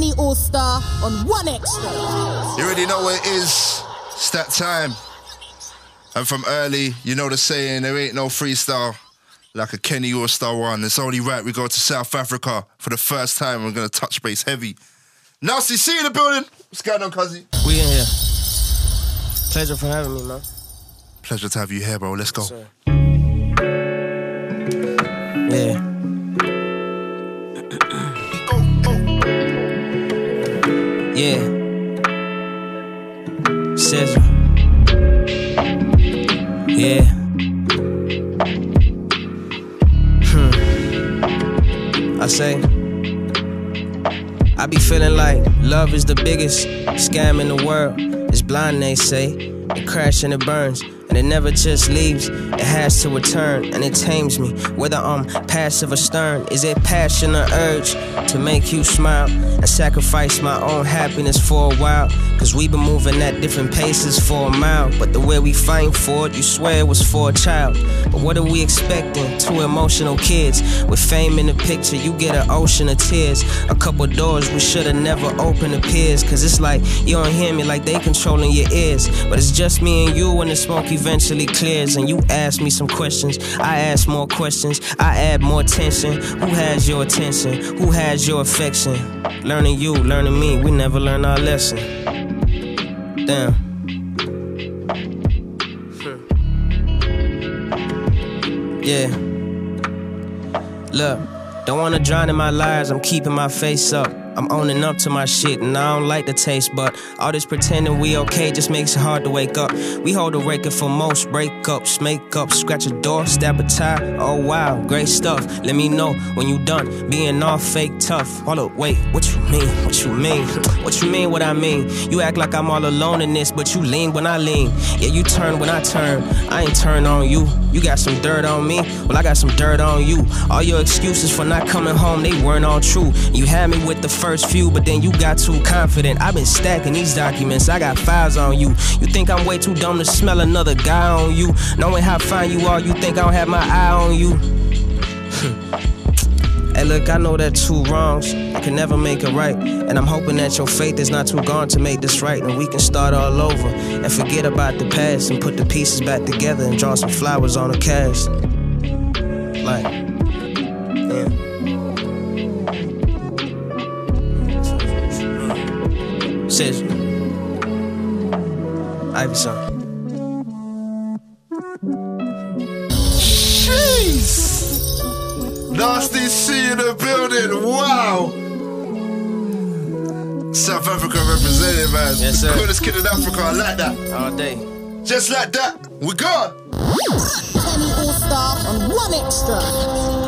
Kenny All-Star on One Extra. You already know what it is. It's that time. And from early, you know the saying, there ain't no freestyle like a Kenny All-Star one. It's only right we go to South Africa for the first time. We're going to touch base heavy. Nasty C in the building. What's going on, cuzzy? We in here. Pleasure for having me, man. Pleasure to have you here, bro. Let's go. Yes, yeah. Yeah. Cesar. Yeah. I say, I be feeling like love is the biggest scam in the world. It's blind, they say. It crashes and it burns, and it never just leaves. It has to return, and it tames me. Whether I'm passive or stern, is it passion or urge to make you smile and sacrifice my own happiness for a while? Cause we been moving at different paces for a mile, but the way we fight for it, you swear it was for a child. But what are we expecting? Two emotional kids with fame in the picture, you get an ocean of tears. A couple doors we should've never opened appears. Cause it's like you don't hear me, like they controlling your ears. But it's just me and you when the smoke eventually clears. And you ask me some questions, I ask more questions, I add more tension. Who has your attention? Who has your affection? Learning you, learning me, we never learn our lesson. Damn. Yeah. Look, don't wanna drown in my lies, I'm keeping my face up. I'm owning up to my shit and I don't like the taste, but all this pretending we okay just makes it hard to wake up. We hold a record for most breakups, makeup, scratch a door, stab a tie. Oh wow, great stuff. Let me know when you done being all fake tough. Hold up, wait, what you mean? What you mean? What you mean what I mean? You act like I'm all alone in this, but you lean when I lean. Yeah, you turn when I turn. I ain't turn on you. You got some dirt on me, well I got some dirt on you. All your excuses for not coming home, they weren't all true. You had me with the first few, but then you got too confident. I've been stacking these documents, I got files on you. You think I'm way too dumb to smell another guy on you? Knowing how fine you are, you think I don't have my eye on you? Hey look, I know that two wrongs, I can never make it right. And I'm hoping that your faith is not too gone to make this right. And we can start all over and forget about the past and put the pieces back together and draw some flowers on a cast. Like, yeah. Says Iverson. Jeez! Nasty C in the building, wow! South Africa represented, man. Yes, sir. Coolest kid in Africa, I like that. All day. Just like that, we gone! Kenny All-Star on One Extra.